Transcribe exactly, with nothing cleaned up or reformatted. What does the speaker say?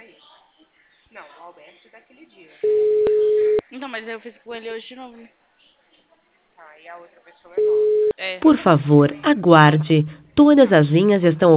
Então, mas eu fiz com ele hoje de novo. É. Por favor, aguarde. Todas as linhas estão